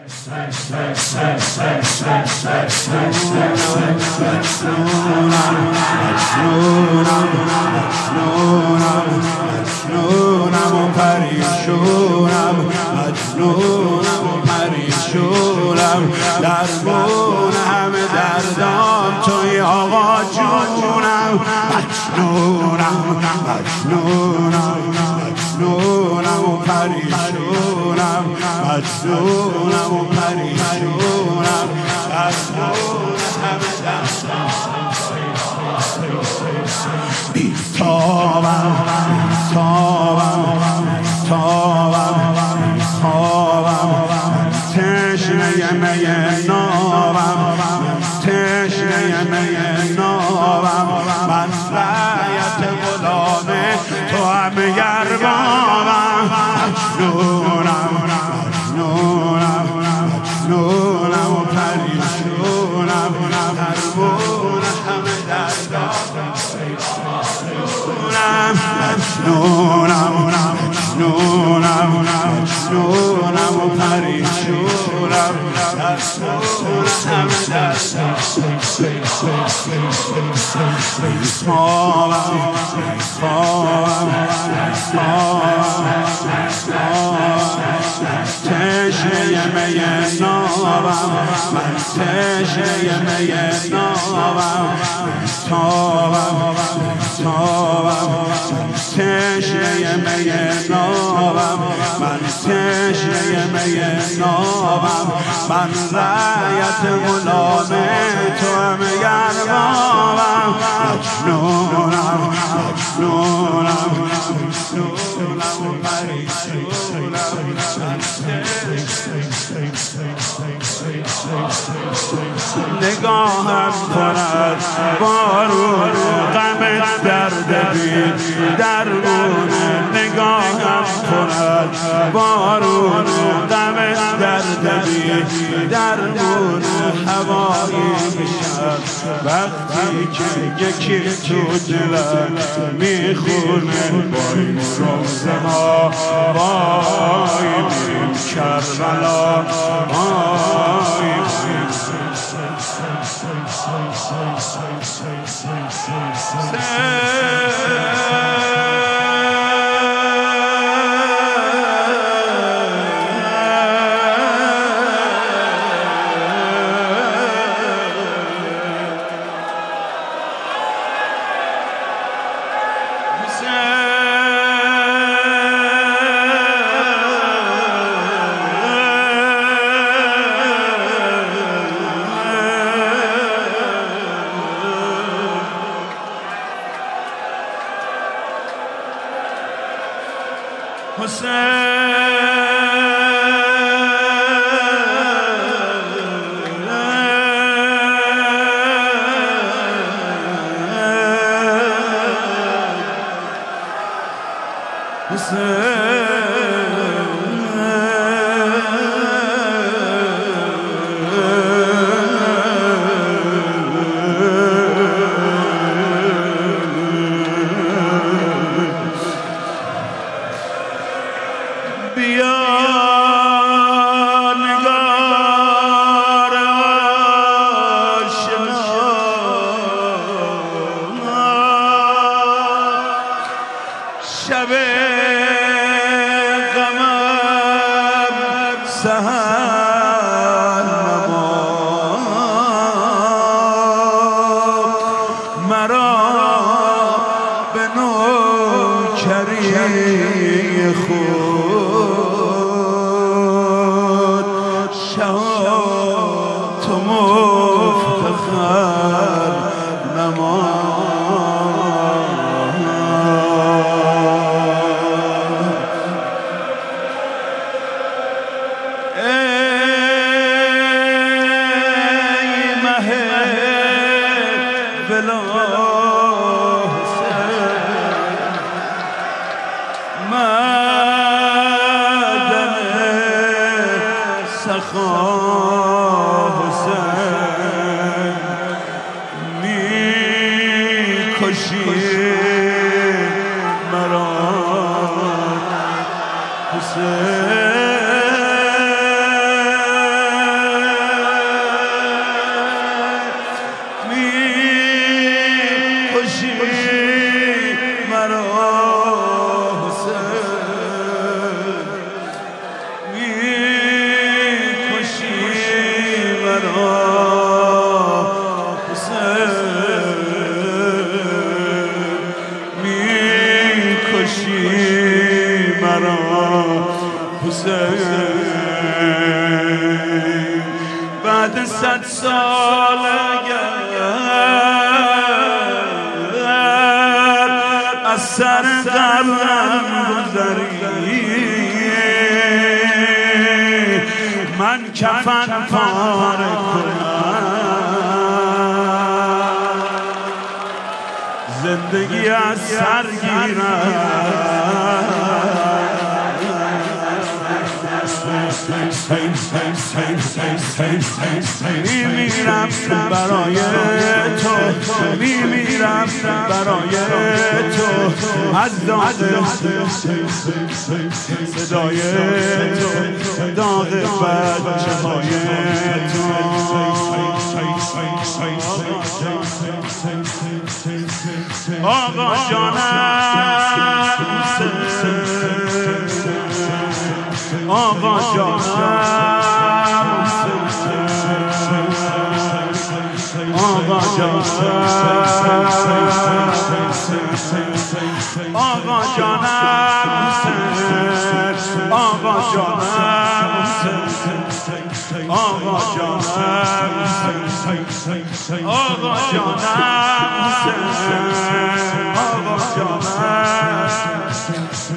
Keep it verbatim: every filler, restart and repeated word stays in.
مجنونم و پریشونم مجنونم و پریشونم درمون همه دردام توی آقا جونم مجنونم مجنونم مجنونم و پریشونم مجنونم و پریشونم درمون همه دردام بیتابم بیتابم بیتابم بیتابم تشنه می نابم تشنه می نابم من رعیت غلام تو هم یربابم مجنونم مجنونم مجنونم و پریشونم درمون همه دردام مجنونم مجنونم مجنونم و پریشونم درمون همه دردام بیتابم بیتابم تشنه می نابم من تشنه می نابم بیتابم بیتابم تشنه می نابم من تشنه می نابم من رعیت غلام تو هم یربابم مجنونم مجنونم مجنونم و پریشونم نگاهم کند بارون غمت درد بید درمونه نگاهم کند بارون غمت درد بید درمونه هوایی میشد وقتی که یکی تو دلم میخونه وای روز ما وای میریم کربلا وای میریم شب غمم سحر نما مرا به نوکری خود شهاد تو مفتخر نما بعد صد سال اگر از سر قبرم گذری من کفن پاره کنم زندگی از سر گیرم میمیرم برای تو میمیرم برای تو از داغ صدای تو داغ بچه های تو آقا جانم آقا جانم آقا جانم آقا جانم آقا جانم آقا جانم آقا جانم آقا جانم